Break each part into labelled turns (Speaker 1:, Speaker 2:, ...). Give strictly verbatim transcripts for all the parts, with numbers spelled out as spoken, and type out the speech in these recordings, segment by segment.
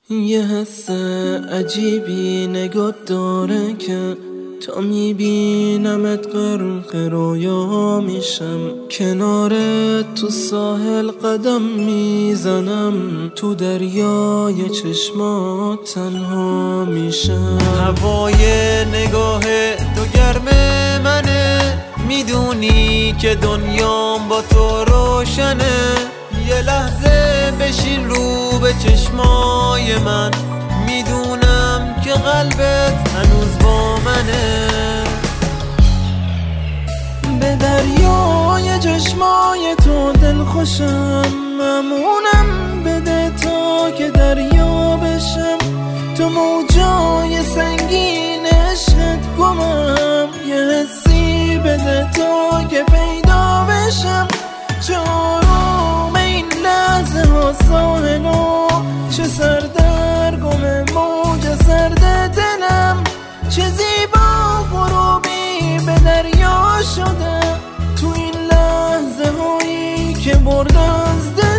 Speaker 1: یه حس عجیبی نگات داره که تا میبینمت غرق رویا میشم، کنارت تو ساحل قدم میزنم، تو دریای چشمات تنها میشم.
Speaker 2: هوای نگاه تو گرم منه، میدونی که دنیام با تو روشنه. یه لحظه بشین رو به چشمای من، میدونم که قلبت هنوز با منه.
Speaker 1: به دریای چشمای تو دل خوشم، ممنونم بده تا که دریا بشم. تو موجای سنگین عشقت گمم، یه حسی بده تا که پیدا بشم. چهارم این لحظه ها ساحلو، چه سردرگم موج سرد دلم، چه زیبا غروبی به دریا شده تو این لحظه هایی که برد از دلم.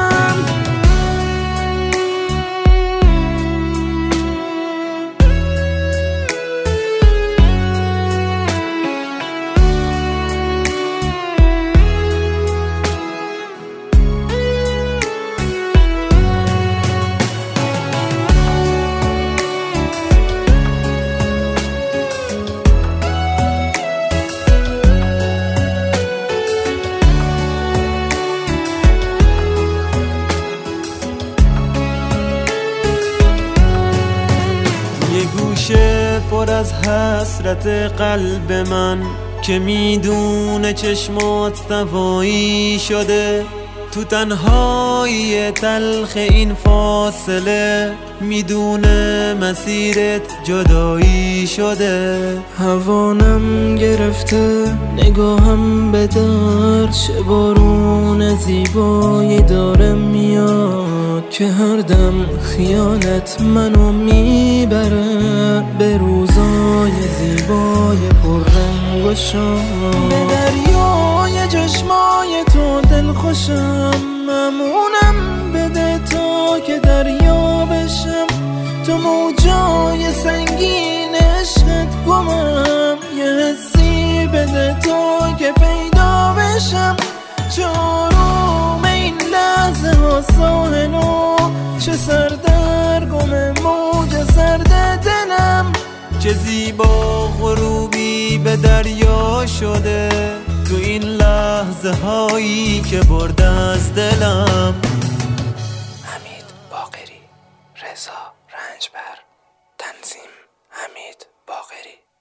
Speaker 2: پر از حسرت قلب من که میدونه چشمات نوایی شده، تو تنهایی تلخ این فاصله میدونه مسیرت جدایی شده.
Speaker 1: هوانم گرفته نگاهم به در، چه بارون زیبایی داره میاد که هر دم خیالت منو میبره به روزای زیبای پررنگ و شاد. به دریای چشمای تو دل خوشم، ممنونم بده تا که دریا بشم. تو موجای سنگین عشقت گمم، یه حسی بده تا که پیدا بشم. چهارم این لحظه ها ساحلو، چه سردرگم موج سرد دلم،
Speaker 2: چه زیبا غروبی به دریا شده تو این لحظه هایی که برد از دلم.
Speaker 1: حمید باقری، رضا رنجبر، تنظیم حمید باقری.